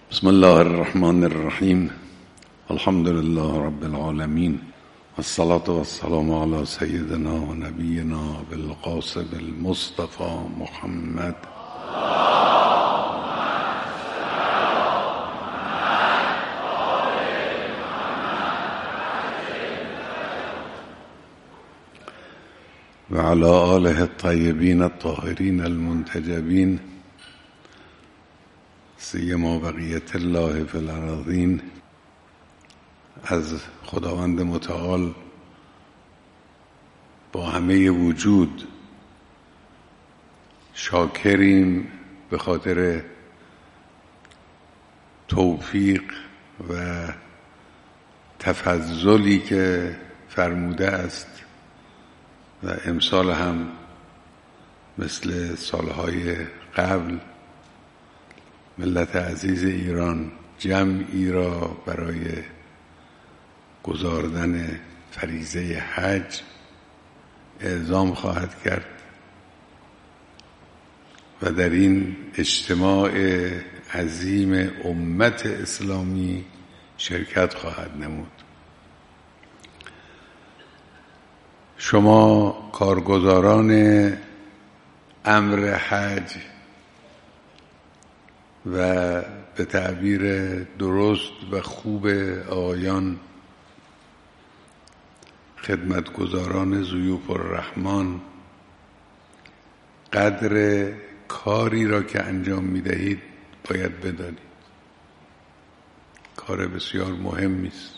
بسم الله الرحمن الرحیم. الحمد لله رب العالمین والصلاة والسلام على سیدنا و نبینا بالقاسم المصطفى محمد و علی آله الطیبین الطاهرین المنتجبین سیما بقیت الله فی الارضین. از خداوند متعال با همه وجود شاکریم به خاطر توفیق و تفضلی که فرموده است و امسال هم مثل سالهای قبل ملت عزیز ایران جمعی را برای گزاردن فریضه حج اعزام خواهد کرد و در این اجتماع عظیم امت اسلامی شرکت خواهد نمود. شما کارگزاران امر حج و به تعبیر درست و خوب آقایان خدمتگزاران ضیوف الرحمن، قدر کاری را که انجام می‌دهید باید بدانید. کار بسیار مهمی است،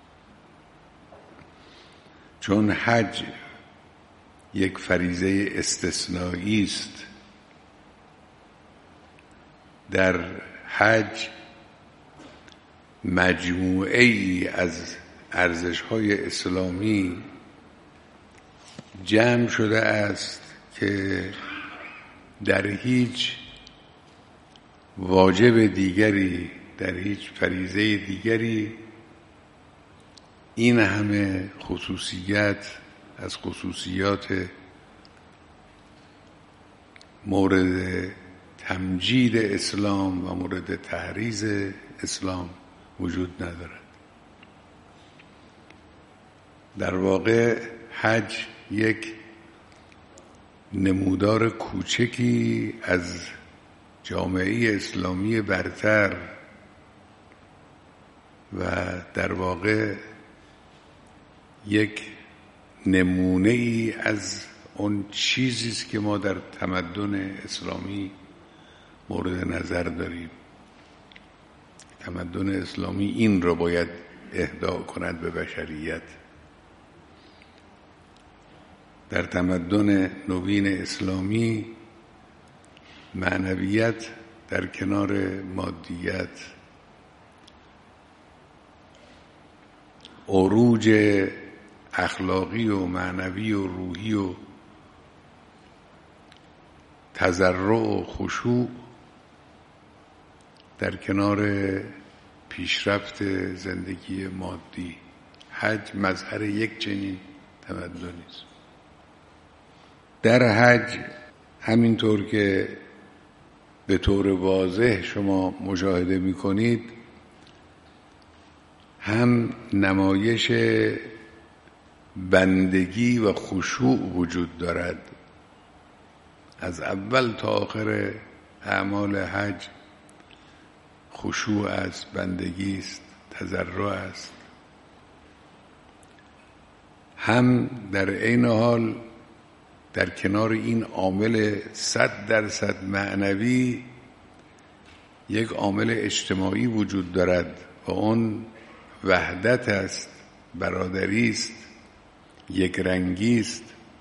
چون حج یک فریضه استثنایی است. در حج مجموعه ای از ارزش‌های اسلامی جمع شده است که در هیچ واجب دیگری، در هیچ فریضه دیگری این همه خصوصیت از خصوصیات مورد تمجید اسلام و مورد تحریض اسلام وجود ندارد. در واقع حج یک نمودار کوچکی از جامعه اسلامی برتر و در واقع یک نمونه ای از اون چیزی است که ما در تمدن اسلامی مورد نظر داریم. تمدن اسلامی این را باید اهدا کند به بشریت. در تمدن نوین اسلامی معنویت در کنار مادیت، عروج اخلاقی و معنوی و روحی و تضرع و خشوع در کنار پیشرفت زندگی مادی، حج مظهر یک چنین تمدنی است. در حج همینطور که به طور واضح شما مشاهده می‌کنید، هم نمایش بندگی و خشوع وجود دارد. از اول تا آخر اعمال حج خشوع است، بندگی است، تضرع است. هم در عین حال در کنار این عامل 100% معنوی یک عامل اجتماعی وجود دارد و اون وحدت است، برادری است، یک رنگی است.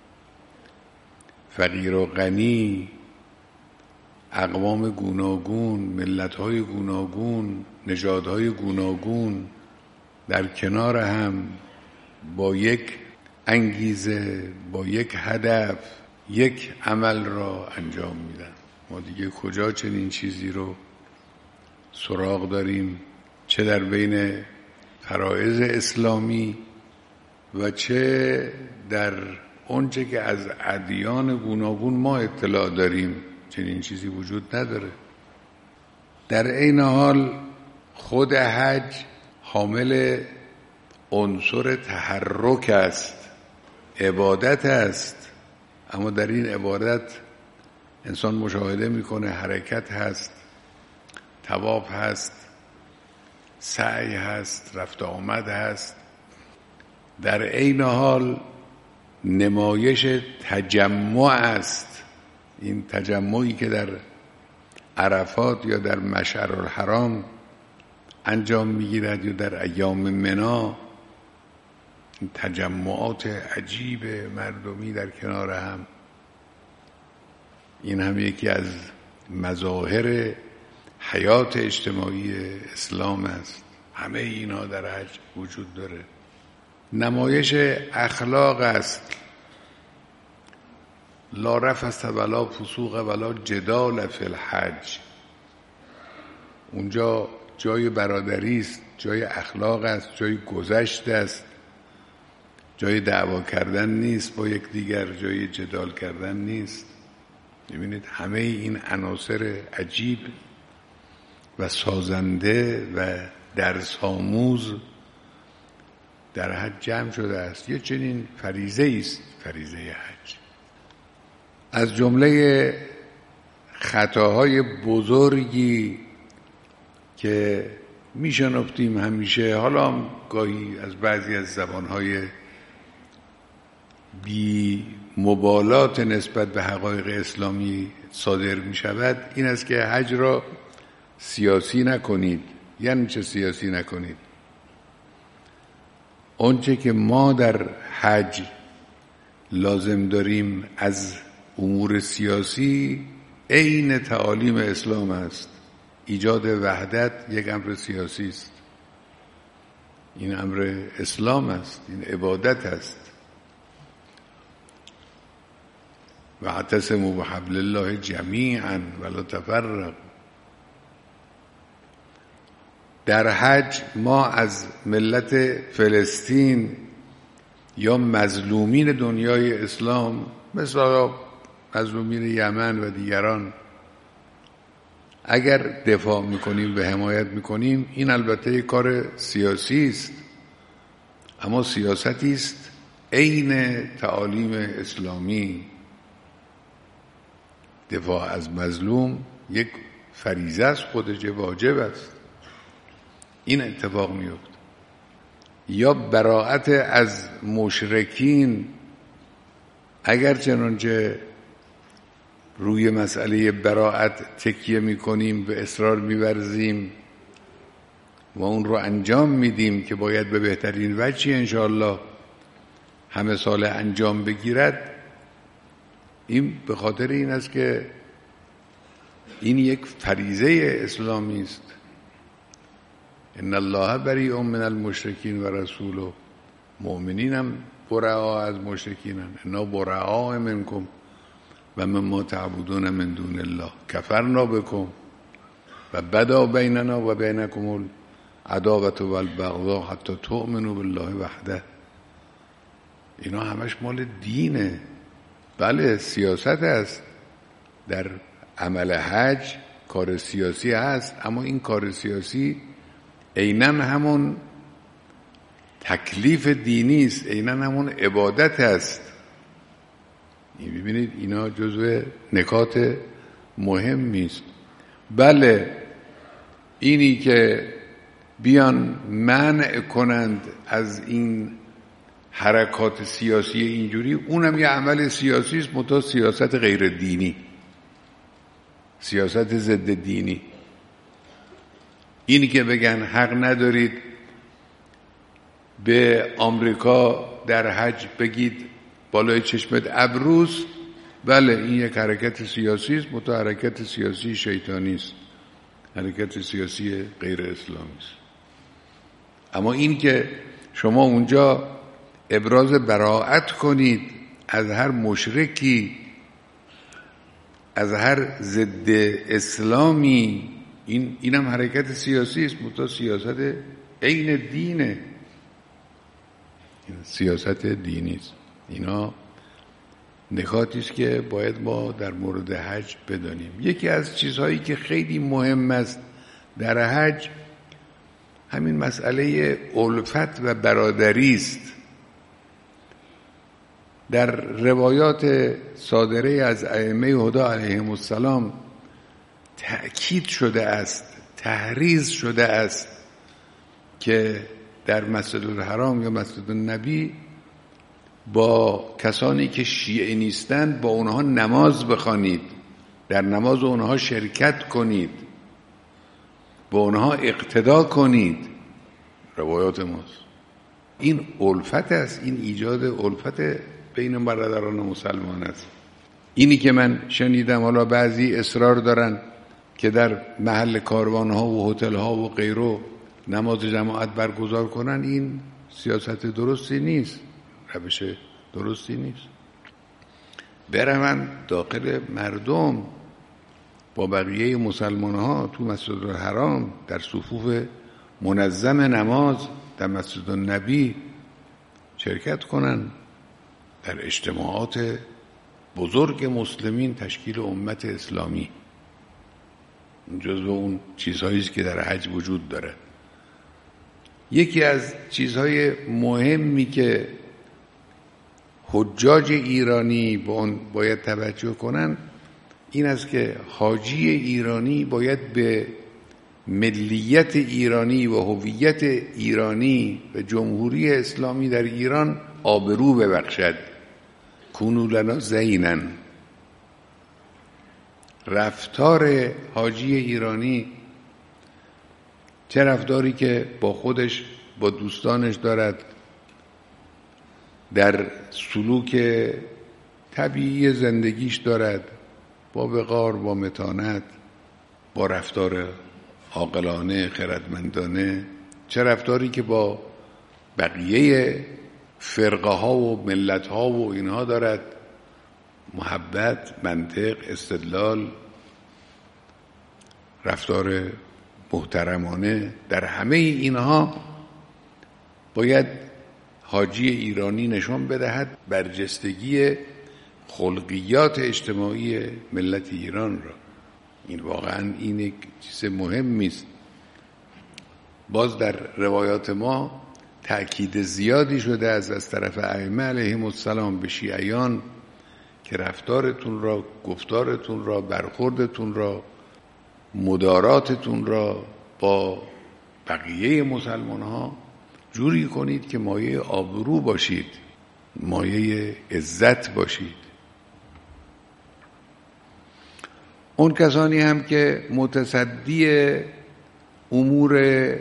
فقیر و غنی، اقوام گوناگون، ملت‌های گوناگون، نژادهای گوناگون در کنار هم با یک انگیزه، با یک هدف، یک عمل را انجام میدن. ما دیگه کجا چنین چیزی رو سراغ داریم؟ چه در بین فرائض اسلامی و چه در اونچه که از ادیان گوناگون ما اطلاع داریم. چنین چیزی وجود نداره. در عین حال خود حج حامل عنصر تحرک است، عبادت است، اما در این عبادت انسان مشاهده میکنه حرکت هست، طواف هست، سعی هست، رفت آمد هست، در عین حال نمایش تجمع است. این تجمعی که در عرفات یا در مشعرالحرام انجام میگیرد یا در ایام منی، این تجمعات عجیب مردمی در کنار هم، این هم یکی از مظاهر حیات اجتماعی اسلام است. همه اینا در حج وجود داره. نمایش اخلاق است، لا رفث ولا فسوق ولا جدال فی الحج. اونجا جای برادری است، جای اخلاق است، جای گذشت است، جای دعوا کردن نیست با یکدیگر، جای جدال کردن نیست. می‌بینید همه این عناصر عجیب و سازنده و درس آموز در حج جمع شده است. یه چنین فریضه است، فریضه حج. از جمله خطاهای بزرگی که میشنفتیم همیشه، حالا گاهی از بعضی از زبانهای بی مبالات نسبت به حقایق اسلامی صادر می شود، این است که حج را سیاسی نکنید. یعنی چه سیاسی نکنید؟ اونچه که ما در حج لازم داریم از امور سیاسی عین تعالیم اسلام است. ایجاد وحدت یک امر سیاسی است، این امر اسلام است، این عبادت است. واعتصموا بحبل الله جمیعا ولا تفرقوا. در حج ما از ملت فلسطین یا مظلومین دنیای اسلام، مثل مظلومین یمن و دیگران، اگر دفاع میکنیم و حمایت میکنیم، این البته یک کار سیاسی است، اما سیاستی است عین تعالیم اسلامی. دفاع از مظلوم یک فریضه است، خودش واجب است. این اتفاق میفته. یا براءت از مشرکین، اگر چنانچه روی مسئله براءت تکیه میکنیم و اصرار میورزیم و اون رو انجام میدیم که باید به بهترین وجهی انشاءالله همه سال انجام بگیرد، این به خاطر این است که این یک فریضه اسلامی است. ان الله بریء من المشرکین و رسوله. مؤمنین هم برعا از مشرکین، انا برعا منکم و مما تعبدون من دون الله کفرنا بکم و بدا بیننا و بینکم العداوة والبغضاء حتی تؤمنوا بالله وحده. اینا همش مال دینه. بله سیاست است، در عمل حج کار سیاسی هست، اما این کار سیاسی عیناً همون تکلیف دینی است، عیناً همون عبادت است. ببینید اینا جزو نکات مهمی است. بله اینی که بیان منع کنند از این حرکات سیاسی اینجوری، اونم یه عمل سیاسی است، منتها سیاست غیر دینی، سیاست ضد دینی. اینی که بگن حق ندارید به آمریکا در حج بگید بالای چشمت ابروست، بله این یک حرکت سیاسی است، منتها حرکت سیاسی شیطانی است، حرکت سیاسی غیر اسلامی است. اما این که شما اونجا ابراز براءت کنید از هر مشرکی، از هر ضد اسلامی، اینم حرکت سیاسی است، منتها سیاست عین دینه، سیاست دینی است. اینا نکاتی است که باید ما در مورد حج بدانیم. یکی از چیزهایی که خیلی مهم است در حج همین مسئله الفت و برادری است. در روایات صادره از ائمه هدی علیهم السلام تأکید شده است، تحریض شده است که در مسجد الحرام یا مسجد النبی با کسانی که شیعه نیستند با اونها نماز بخوانید، در نماز اونها شرکت کنید، با اونها اقتدا کنید. روایات ماست. این الفت است، این ایجاد الفت بین برادران مسلمان است. اینی که من شنیدم حالا بعضی اصرار دارن که در محل کاروانها و هتل‌ها و غیره نماز جماعت برگزار کنن، این سیاست درستی نیست، روش درستی نیست. برون داخل مردم با بقیه مسلمان ها تو مسجد الحرام در صفوف منظم نماز در مسجد النبی شرکت کنن، در اجتماعات بزرگ مسلمین تشکیل امت اسلامی. جزو اون چیزهایی است که در حج وجود داره. یکی از چیزهای مهمی که حجاج ایرانی به اون باید توجه کنن این است که حاجی ایرانی باید به ملیت ایرانی و هویت ایرانی و جمهوری اسلامی در ایران آبرو ببخشد. کونوا لنا زینا. رفتار حاجی ایرانی، چه رفتاری که با خودش با دوستانش دارد، در سلوک طبیعی زندگیش دارد، با وقار، با متانت، با رفتار عاقلانه خردمندانه، چه رفتاری که با بقیه فرقه ها و ملت ها و اینها دارد، محبت، منطق، استدلال، رفتار محترمانه. در همه اینها باید حاجی ایرانی نشان بدهد برجستگی خلقیات اجتماعی ملت ایران را. این واقعا این یک چیز مهمی است. باز در روایات ما تأکید زیادی شده از طرف ائمه علیهم السلام به شیعیان که رفتارتون را، گفتارتون را، برخوردتون را، مداراتتون را با بقیه مسلمان ها جوری کنید که مایه آبرو باشید، مایه عزت باشید. اون کسانی هم که متصدی امور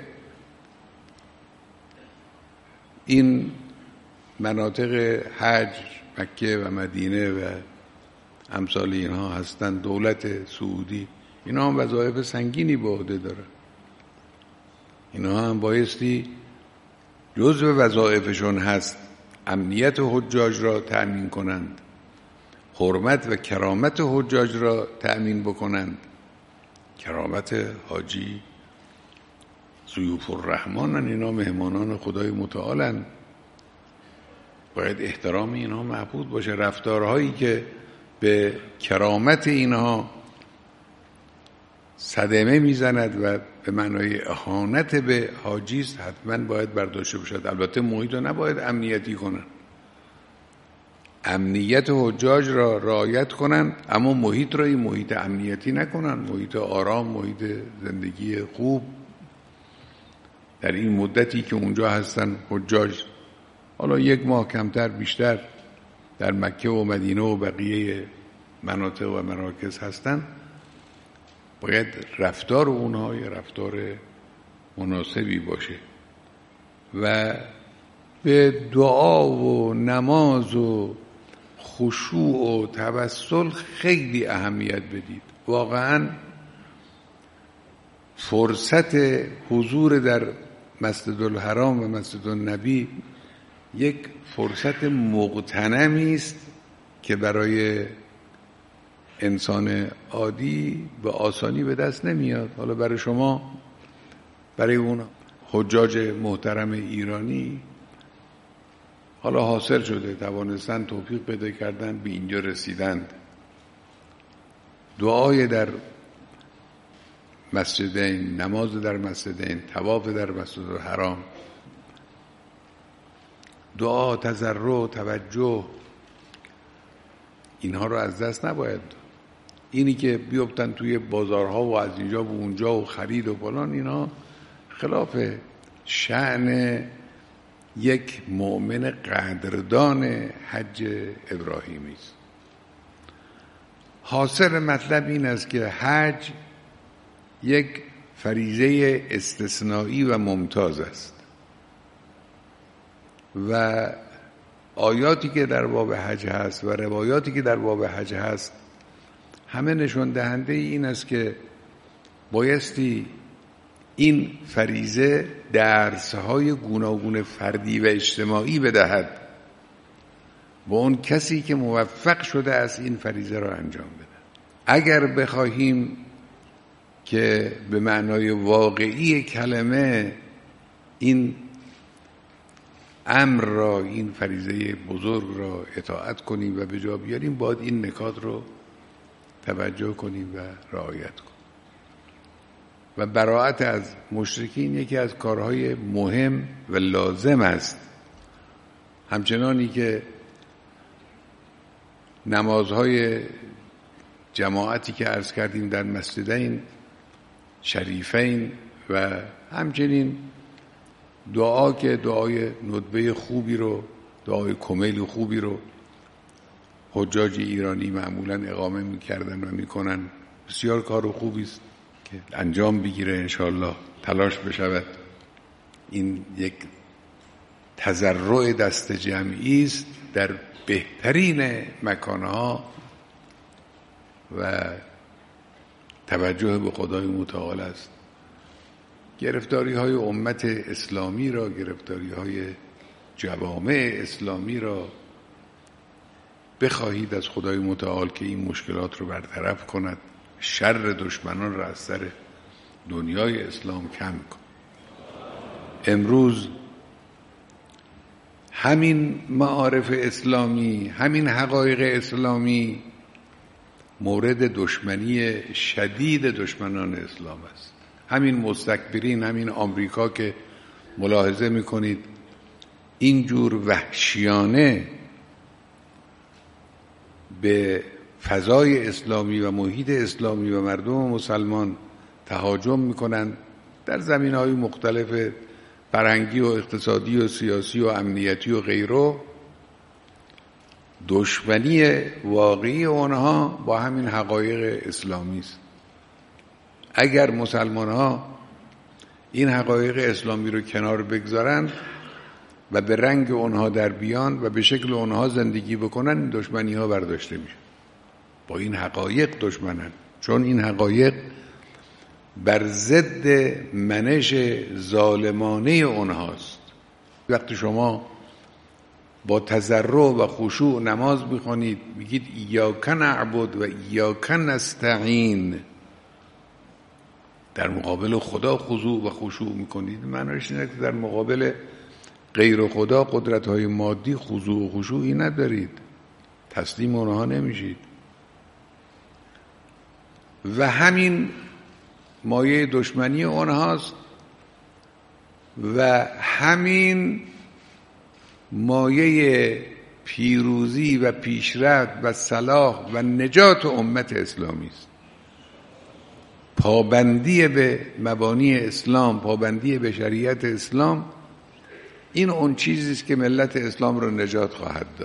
این مناطق حج، مکه و مدینه و امثال اینها هستند، دولت سعودی، اینا هم وظایف سنگینی به عهده داره. اینا هم بایستی جزو وظایفشون هست امنیت حجاج را تأمین کنند، حرمت و کرامت حجاج را تأمین بکنند. کرامت حاجی ضیوف الرحمن، اینا مهمانان خدای متعالن، باید احترام اینها معبود باشه. رفتارهایی که به کرامت اینها صدمه میزند و به معنای اهانت به حاجی است، حتما باید برداشته باشد. البته محیط را نباید امنیتی کنن، امنیت حجاج را رعایت کنن، اما محیط را این محیط امنیتی نکنن، محیط آرام، محیط زندگی خوب. در این مدتی که اونجا هستن حجاج، حالا 1 ماه کمتر بیشتر در مکه و مدینه و بقیه مناطق و مراکز هستن، باید رفتار اونها یه رفتار مناسبی باشه و به دعا و نماز و خشوع و توسل خیلی اهمیت بدید. واقعا فرصت حضور در مسجد الحرام و مسجد النبی یک فرصت مغتنمی است که برای انسان عادی به آسانی به دست نمیاد. حالا برای شما، برای اون حجاج محترم ایرانی حالا حاصل شده، توانستن توفیق پیدا کردن، به اینجا رسیدند. دعای در مسجدین، نماز در مسجدین، طواف در مسجد الحرام، دعا، تضرع، توجه، اینها رو از دست نباید. اینی که بیفتن توی بازارها و از اینجا و اونجا و خرید و فلان، اینا خلاف شأن یک مؤمن قدردان حج ابراهیمی است. حاصل مطلب این است که حج یک فریضه استثنایی و ممتاز است و آیاتی که در باب حج هست و روایاتی که در باب حج هست همه نشون دهنده این است که بایستی این فریضه درس‌های گوناگون فردی و اجتماعی بدهد و اون کسی که موفق شده است این فریضه را انجام بده. اگر بخواهیم که به معنای واقعی کلمه این امر را، این فریضه بزرگ را اطاعت کنیم و به جا بیاریم، باید این نکات رو توجه کنیم و رعایت کنیم. و براءت از مشرکین یکی از کارهای مهم و لازم است. همچنانی که نمازهای جماعتی که عرض کردیم در مسجدین شریفین و همچنین دعا که دعای ندبه خوبی رو، دعای کمیل خوبی رو حجاج ایرانی معمولا اقامه میکردن و میکنن، بسیار کار خوبی است که انجام بگیره. انشاءالله تلاش بشود. این یک تضرع دست جمعی است در بهترین مکانها و توجه به خدای متعال است. گرفتاری های امت اسلامی را، گرفتاری های جوامع اسلامی را بخواهید از خدای متعال که این مشکلات رو برطرف کند، شر دشمنان را از سر دنیای اسلام کم کند. امروز همین معارف اسلامی، همین حقایق اسلامی مورد دشمنی شدید دشمنان اسلام است. همین مستکبرین، همین آمریکا که ملاحظه میکنید اینجور وحشیانه به فضای اسلامی و محیط اسلامی و مردم مسلمان تهاجم میکنند در زمینه‌های مختلف فرهنگی و اقتصادی و سیاسی و امنیتی و غیره. دشمنی واقعی آنها با همین حقایق اسلامی است. اگر مسلمان ها این حقایق اسلامی رو کنار بگذارند و به رنگ اونها در بیان و به شکل اونها زندگی بکنن، این دشمنی ها برداشته میشه. با این حقایق دشمنن، چون این حقایق بر ضد منش ظالمانه اونهاست. وقتی شما با تضرع و خشوع نماز میخونید، میگید ایاک نعبد و ایاک نستعین، در مقابل خدا خضوع و خشوع میکنید، معنیش اینه که در مقابل غیر خدا قدرت‌های مادی خضوع و خشوعی ندارید، تسلیم اونها نمیشید. و همین مایه دشمنی اونهاست و همین مایه پیروزی و پیشرفت و صلاح و نجات امت اسلامی است. پابندی به مبانی اسلام، پابندی به شریعت اسلام، این اون چیزی است که ملت اسلام رو نجات خواهد داد.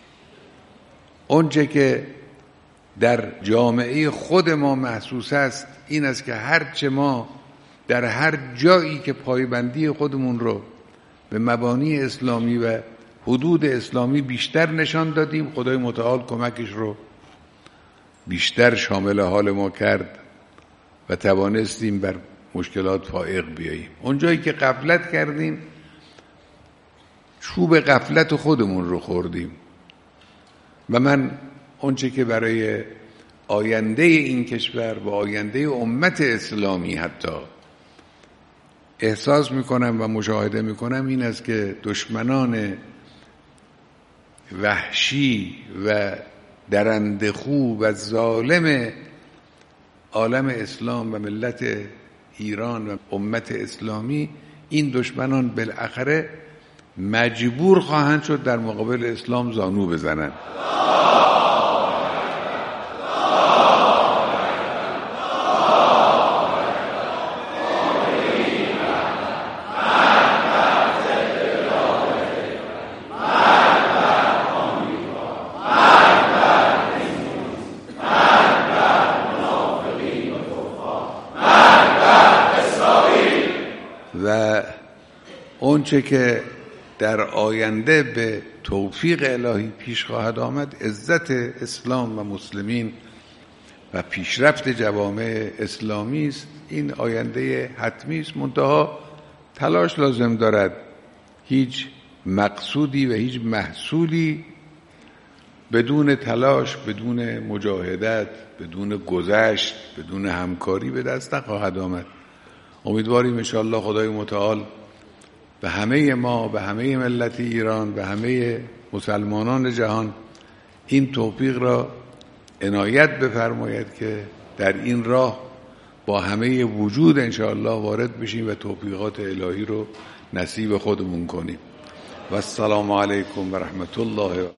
اونچه که در جامعه خود ما محسوس است این است که هرچه ما در هر جایی که پایبندی خودمون رو به مبانی اسلامی و حدود اسلامی بیشتر نشان دادیم، خدای متعال کمکش رو بیشتر شامل حال ما کرد و توانستیم بر مشکلات فائق بیاییم. اونجایی که غفلت کردیم، چوب غفلت خودمون رو خوردیم. و من اونچه که برای آینده این کشور و آینده امت اسلامی حتی احساس میکنم و مشاهده میکنم این است که دشمنان وحشی و درندخو و ظالم عالم اسلام و ملت ایران و امت اسلامی، این دشمنان بالاخره مجبور خواهند شد در مقابل اسلام زانو بزنند. و اونچه که در آینده به توفیق الهی پیش خواهد آمد، عزت اسلام و مسلمین و پیشرفت جوامع اسلامی است. این آینده حتمی است، منتها تلاش لازم دارد. هیچ مقصودی و هیچ محصولی بدون تلاش، بدون مجاهدت، بدون گذشت، بدون همکاری به دست نخواهد آمد. امیدواریم انشاءالله خدای متعال به همه ما، به همه ملت ایران، به همه مسلمانان جهان این توفیق را عنایت بفرماید که در این راه با همه وجود انشاءالله وارد بشیم و توفیقات الهی رو نصیب خودمون کنیم. و السلام علیکم و رحمت الله.